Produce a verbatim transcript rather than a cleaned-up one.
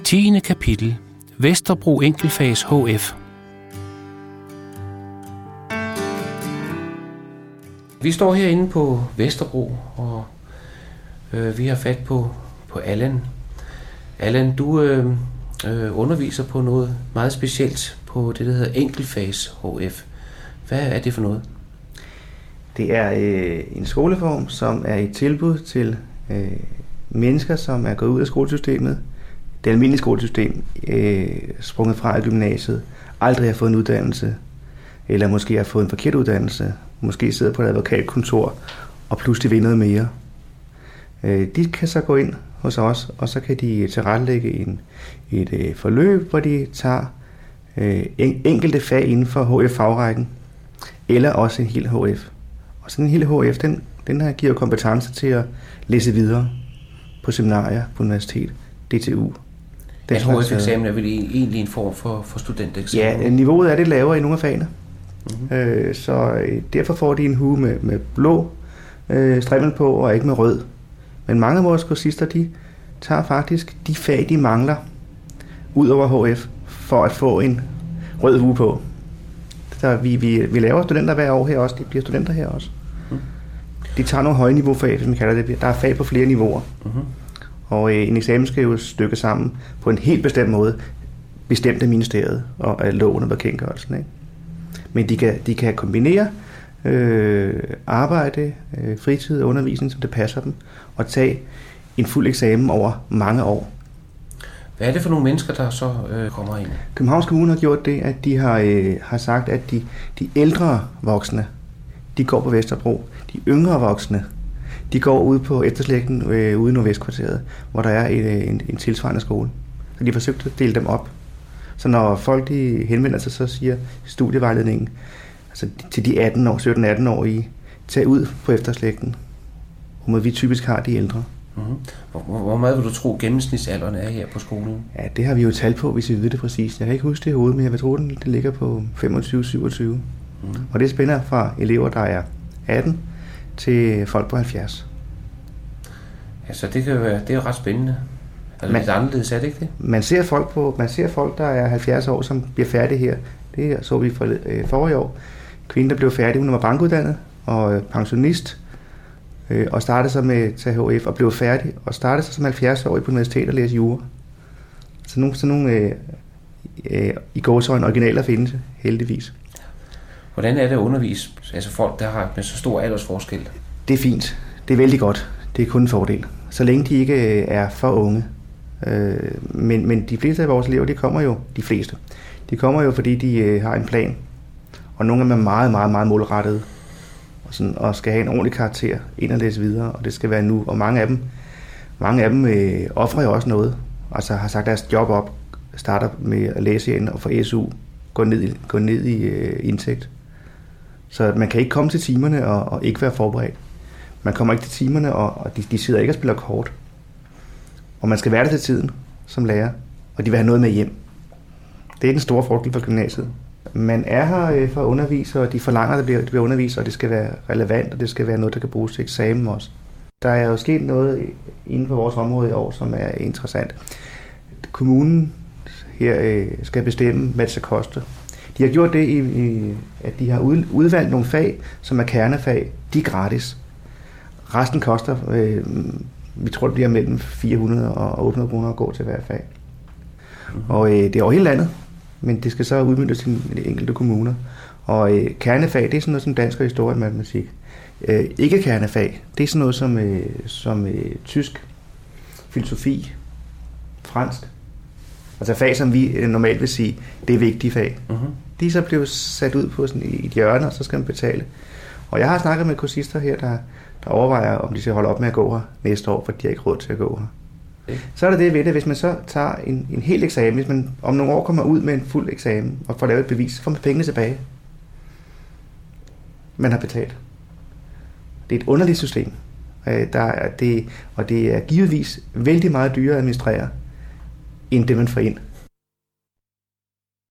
tiende kapitel. Vesterbro Enkeltfags H F. Vi står herinde på Vesterbro, og øh, vi har fat på, på Allan. Allan, du øh, øh, underviser på noget meget specielt på det, der hedder Enkeltfags H F. Hvad er det for noget? Det er øh, en skoleform, som er et tilbud til øh, mennesker, som er gået ud af skolesystemet, det almindelige skolesystem, øh, sprunget fra i gymnasiet, aldrig har fået en uddannelse, eller måske har fået en forkert uddannelse, måske sidder på et advokatkontor og pludselig vil noget mere. Øh, de kan så gå ind hos os, og så kan de tilrettelægge en, et øh, forløb, hvor de tager øh, en, enkelte fag inden for H F-fagrækken, eller også en hel H F. Og sådan en hel H F, den, den her giver kompetence til at læse videre på seminarier, på universitet, D T U. Den H F-eksamen er vel egentlig en form for, for studenteksamen? Ja, niveauet er det lavere i nogle af fagene. Mm-hmm. Øh, så derfor får de en hue med, med blå øh, strimmel på, og ikke med rød. Men mange af vores kursister, de tager faktisk de fag, de mangler, ud over H F, for at få en rød hue på. Så vi, vi, vi laver studenter hver år her også, de bliver studenter her også. Mm. De tager nogle høje niveaufag, som vi kalder det. Der er fag på flere niveauer. Mm-hmm. Og øh, en eksamen skal jo stykke sammen på en helt bestemt måde, bestemt af ministeriet og af loven og bekendtgørelsen, ikke? Men de kan, de kan kombinere øh, arbejde, øh, fritid og undervisning, som det passer dem, og tage en fuld eksamen over mange år. Hvad er det for nogle mennesker, der så øh, kommer ind? Københavns Kommune har gjort det, at de har, øh, har sagt, at de, de ældre voksne, de går på Vesterbro. De yngre voksne, de går ude på efterslægten øh, ude i Nordvestkvarteret, hvor der er et, en, en tilsvarende skole. Så de har forsøgt at dele dem op. Så når folk de henvender sig, så siger studievejledningen, altså til de atten år, sytten atten årige, tag ud på efterslægten, hvor vi typisk har de ældre. Mm-hmm. Hvor, hvor meget vil du tro gennemsnitsalderen er her på skolen? Ja, det har vi jo talt på, hvis vi ved det præcis. Jeg kan ikke huske det i hovedet, men jeg vil tro, den det ligger på femogtyve til syvogtyve. Mm-hmm. Og det spænder fra elever, der er atten, til folk på halvfjerds. Ja, så det kan jo være, det er jo ret spændende. Altså man, lidt anderledes, er det ikke det? Man ser folk på, man ser folk, der er halvfjerds år, som bliver færdige her. Det så vi for, øh, forrige år. Kvinden, der blev færdig, hun var bankuddannet og øh, pensionist, øh, og startede sig med T H F og blev færdig, og startede sig som halvfjerds-årig på universitetet og læste jura. Så nogle, så nogle øh, øh, i gåseøjne originaler findes heldigvis. Hvordan er det at undervise altså folk, der har med så stor aldersforskel? Det er fint. Det er vældig godt. Det er kun en fordel. Så længe de ikke er for unge. Øh, men, men de fleste af vores elever, de kommer jo, de fleste, de kommer jo, fordi de øh, har en plan. Og nogle af dem er meget, meget, meget målrettede. Og, sådan, og skal have en ordentlig karakter ind og læse videre, og det skal være nu. Og mange af dem, mange af dem øh, offrer jo også noget. Altså har sagt deres job op, starter med at læse ind og få S U, går ned i, går ned i øh, indtægt. Så man kan ikke komme til timerne og, og ikke være forberedt. Man kommer ikke til timerne, og, og de, de sidder ikke og spiller kort. Og man skal være der til tiden som lærer, og de vil have noget med hjem. Det er den store forskel for gymnasiet. Man er her for at undervise, og de forlanger, at det bliver, det bliver undervist, og det skal være relevant, og det skal være noget, der kan bruges til eksamen også. Der er jo sket noget inden for vores område i år, som er interessant. Kommunen her skal bestemme, hvad det skal koste. De har gjort det, i, at de har udvalgt nogle fag, som er kernefag. De er gratis. Resten koster, øh, vi tror, det bliver mellem fire hundrede og otte hundrede kroner at gå til hver fag. Mm-hmm. Og øh, det er over hele landet, men det skal så udmøntes til de enkelte kommuner. Og øh, kernefag, det er sådan noget som dansk og historie og matematik. Øh, ikke kernefag, det er sådan noget som, øh, som øh, tysk, filosofi, fransk. Altså fag, som vi normalt vil sige, det er vigtige fag. Mm-hmm. De er så blevet sat ud på sådan et hjørne, og så skal man betale. Og jeg har snakket med kursister her, der, der overvejer, om de skal holde op med at gå her næste år, for de har ikke råd til at gå her. Okay. Så er der det ved det, hvis man så tager en, en hel eksamen, hvis man om nogle år kommer ud med en fuld eksamen, og får lavet et bevis, så får man pengene tilbage. Man har betalt. Det er et underligt system. Der er det, og det er givetvis vældig meget dyrere at administrere, end det man får ind.